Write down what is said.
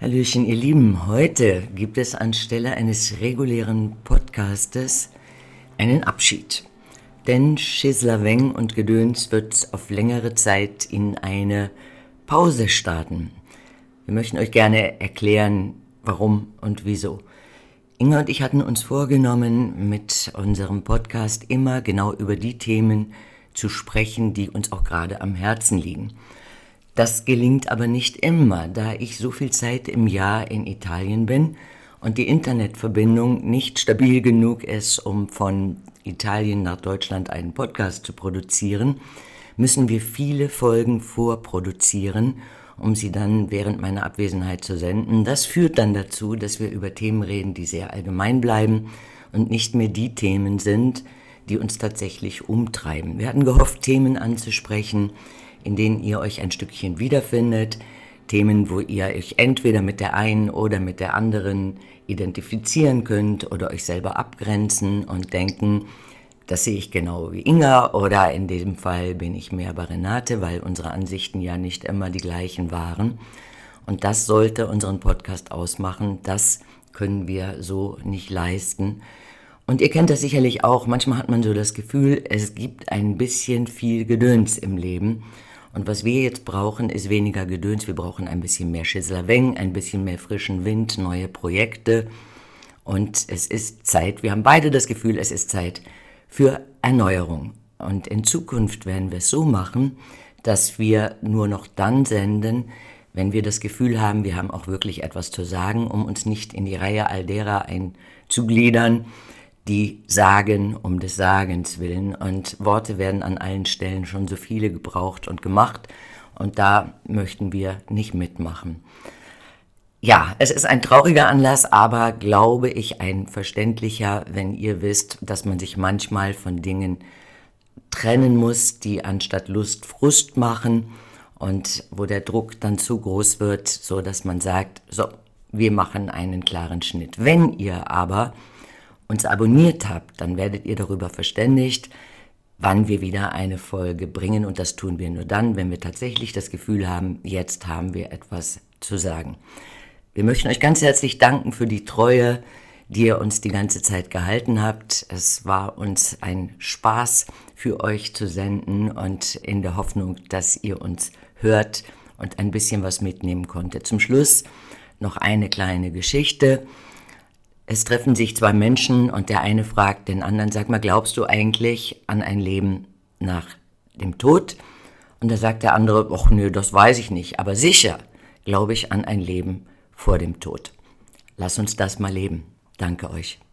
Hallöchen, ihr Lieben. Heute gibt es anstelle eines regulären Podcastes einen Abschied. Denn Schislaweng und Gedöns wird auf längere Zeit in eine Pause starten. Wir möchten euch gerne erklären, warum und wieso. Inga und ich hatten uns vorgenommen, mit unserem Podcast immer genau über die Themen zu sprechen, die uns auch gerade am Herzen liegen. Das gelingt aber nicht immer, da ich so viel Zeit im Jahr in Italien bin und die Internetverbindung nicht stabil genug ist, um von Italien nach Deutschland einen Podcast zu produzieren, müssen wir viele Folgen vorproduzieren, um sie dann während meiner Abwesenheit zu senden. Das führt dann dazu, dass wir über Themen reden, die sehr allgemein bleiben und nicht mehr die Themen sind, die uns tatsächlich umtreiben. Wir hatten gehofft, Themen anzusprechen, in denen ihr euch ein Stückchen wiederfindet, Themen, wo ihr euch entweder mit der einen oder mit der anderen identifizieren könnt oder euch selber abgrenzen und denken, das sehe ich genau wie Inga oder in diesem Fall bin ich mehr bei Renate, weil unsere Ansichten ja nicht immer die gleichen waren. Und das sollte unseren Podcast ausmachen, das können wir so nicht leisten. Und ihr kennt das sicherlich auch, manchmal hat man so das Gefühl, es gibt ein bisschen viel Gedöns im Leben. Und was wir jetzt brauchen, ist weniger Gedöns. Wir brauchen ein bisschen mehr Schislaweng, ein bisschen mehr frischen Wind, neue Projekte. Und es ist Zeit, wir haben beide das Gefühl, es ist Zeit für Erneuerung. Und in Zukunft werden wir es so machen, dass wir nur noch dann senden, wenn wir das Gefühl haben, wir haben auch wirklich etwas zu sagen, um uns nicht in die Reihe all derer einzugliedern, die sagen um des Sagens willen. Und Worte werden an allen Stellen schon so viele gebraucht und gemacht. Und da möchten wir nicht mitmachen. Ja, es ist ein trauriger Anlass, aber glaube ich ein verständlicher, wenn ihr wisst, dass man sich manchmal von Dingen trennen muss, die anstatt Lust Frust machen und wo der Druck dann zu groß wird, so dass man sagt, so, wir machen einen klaren Schnitt. Wenn ihr aber uns abonniert habt, dann werdet ihr darüber verständigt, wann wir wieder eine Folge bringen. Und das tun wir nur dann, wenn wir tatsächlich das Gefühl haben, jetzt haben wir etwas zu sagen. Wir möchten euch ganz herzlich danken für die Treue, die ihr uns die ganze Zeit gehalten habt. Es war uns ein Spaß für euch zu senden und in der Hoffnung, dass ihr uns hört und ein bisschen was mitnehmen konntet. Zum Schluss noch eine kleine Geschichte. Es treffen sich zwei Menschen und der eine fragt den anderen, sag mal, glaubst du eigentlich an ein Leben nach dem Tod? Und da sagt der andere, ach nö, das weiß ich nicht, aber sicher glaube ich an ein Leben vor dem Tod. Lass uns das mal leben. Danke euch.